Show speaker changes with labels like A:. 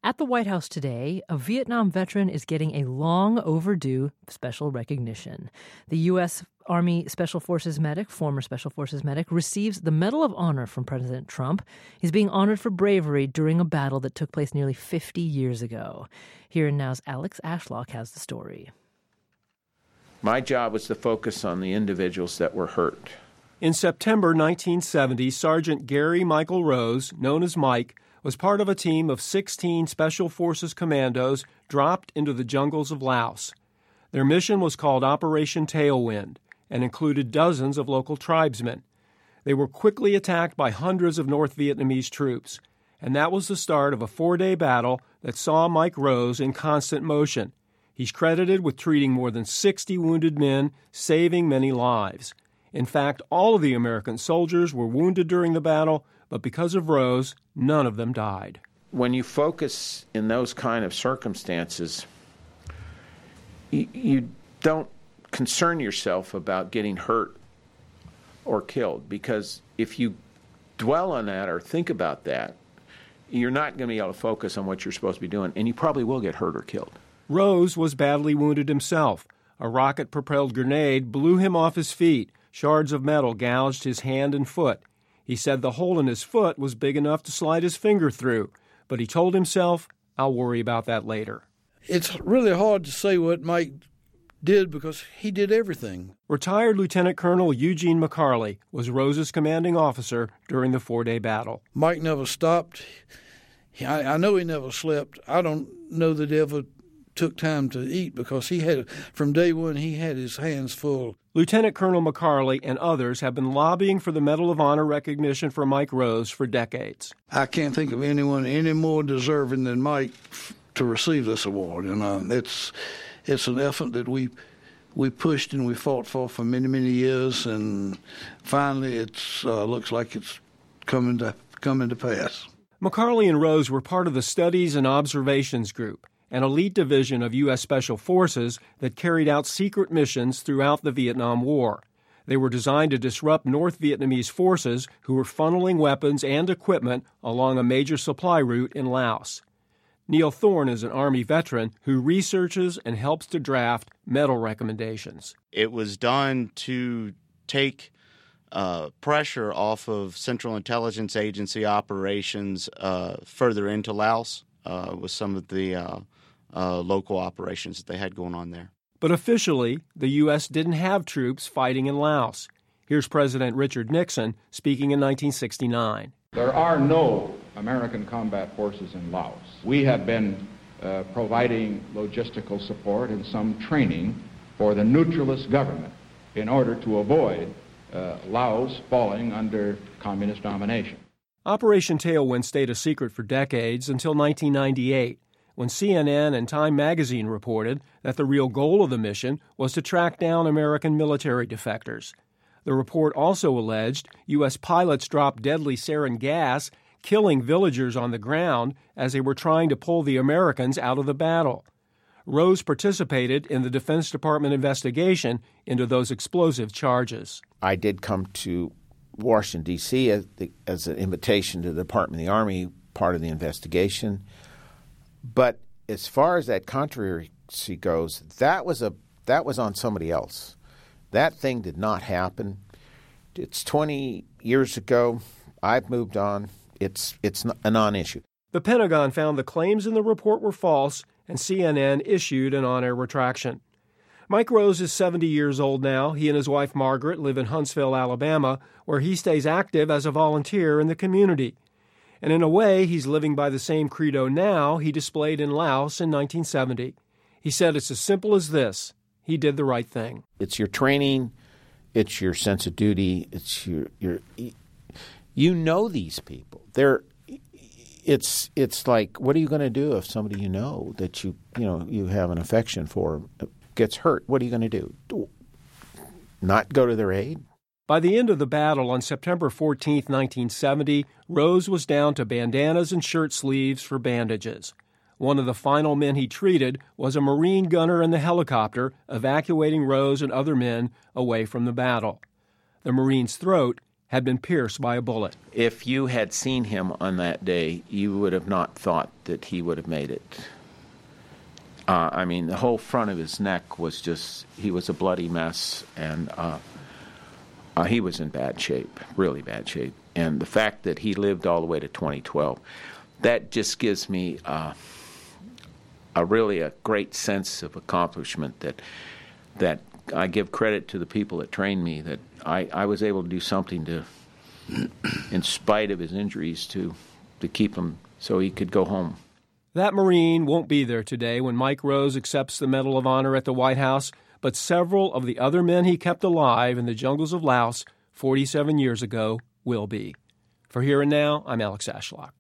A: At the White House today, a Vietnam veteran is getting a long overdue special recognition. The U.S. Army Special Forces medic, former Special Forces medic, receives the Medal of Honor from President Trump. He's being honored for bravery during a battle that took place nearly 50 years ago. Here and Now's Alex Ashlock has the story.
B: My job was to focus on the individuals that were hurt.
C: In September 1970, Sergeant Gary Michael Rose, known as Mike, was part of a team of 16 Special Forces commandos dropped into the jungles of Laos. Their mission was called Operation Tailwind and included dozens of local tribesmen. They were quickly attacked by hundreds of North Vietnamese troops, and that was the start of a 4-day battle that saw Mike Rose in constant motion. He's credited with treating more than 60 wounded men, saving many lives. In fact, all of the American soldiers were wounded during the battle, but because of Rose, none of them died.
B: When you focus in those kind of circumstances, you don't concern yourself about getting hurt or killed, because if you dwell on that or think about that, you're not going to be able to focus on what you're supposed to be doing, and you probably will get hurt or killed.
C: Rose was badly wounded himself. A rocket-propelled grenade blew him off his feet. Shards of metal gouged his hand and foot. He said the hole in his foot was big enough to slide his finger through, but he told himself, I'll worry about that later.
D: It's really hard to say what Mike did because he did everything.
C: Retired Lieutenant Colonel Eugene McCarley was Rose's commanding officer during the 4-day battle.
D: Mike never stopped. I know he never slept. I don't know that he ever took time to eat because from day one, he had his hands full.
C: Lieutenant Colonel McCarley and others have been lobbying for the Medal of Honor recognition for Mike Rose for decades.
D: I can't think of anyone any more deserving than Mike to receive this award. And it's an effort that we pushed and we fought for many, many years. And finally, it looks like it's coming to pass.
C: McCarley and Rose were part of the Studies and Observations Group, an elite division of U.S. Special Forces that carried out secret missions throughout the Vietnam War. They were designed to disrupt North Vietnamese forces who were funneling weapons and equipment along a major supply route in Laos. Neil Thorne is an Army veteran who researches and helps to draft medal recommendations.
E: It was done to take pressure off of Central Intelligence Agency operations further into Laos with some of the local operations that they had going on there.
C: But officially, the U.S. didn't have troops fighting in Laos. Here's President Richard Nixon speaking in 1969.
F: There are no American combat forces in Laos. We have been providing logistical support and some training for the neutralist government in order to avoid Laos falling under communist domination.
C: Operation Tailwind stayed a secret for decades until 1998, when CNN and Time magazine reported that the real goal of the mission was to track down American military defectors. The report also alleged U.S. pilots dropped deadly sarin gas, killing villagers on the ground as they were trying to pull the Americans out of the battle. Rose participated in the Defense Department investigation into those explosive charges.
B: I did come to Washington, D.C. as an invitation to the Department of the Army, part of the investigation. But as far as that controversy goes, that was on somebody else. That thing did not happen. It's 20 years ago. I've moved on. It's a non-issue.
C: The Pentagon found the claims in the report were false, and CNN issued an on-air retraction. Mike Rose is 70 years old now. He and his wife Margaret live in Huntsville, Alabama, where he stays active as a volunteer in the community. And in a way, he's living by the same credo now he displayed in Laos in 1970. He said it's as simple as this. He did the right thing.
B: It's your training. It's your sense of duty. It's your you know these people. It's like, what are you going to do if somebody you know that you have an affection for gets hurt? What are you going to do? Not go to their aid?
C: By the end of the battle on September 14, 1970, Rose was down to bandanas and shirt sleeves for bandages. One of the final men he treated was a Marine gunner in the helicopter evacuating Rose and other men away from the battle. The Marine's throat had been pierced by a bullet.
B: If you had seen him on that day, you would have not thought that he would have made it. The whole front of his neck was he was a bloody mess, and he was in bad shape, really bad shape. And the fact that he lived all the way to 2012, that just gives me really a great sense of accomplishment that I give credit to the people that trained me, that I was able to do something to, in spite of his injuries, to keep him so he could go home.
C: That Marine won't be there today when Mike Rose accepts the Medal of Honor at the White House, but several of the other men he kept alive in the jungles of Laos 47 years ago will be. For Here and Now, I'm Alex Ashlock.